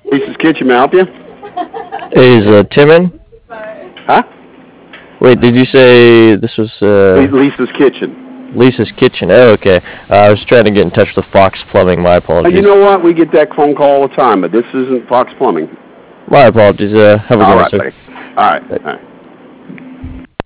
Lisa's Kitchen, may I help you? Hey, is Tim in? Huh? Wait, did you say this was Lisa's Kitchen. Lisa's Kitchen? Oh, okay. I was trying to get in touch with Fox Plumbing. My apologies. You know what? We get that phone call all the time, but this isn't Fox Plumbing. My apologies. Have a good All one, right, sir. buddy. All right.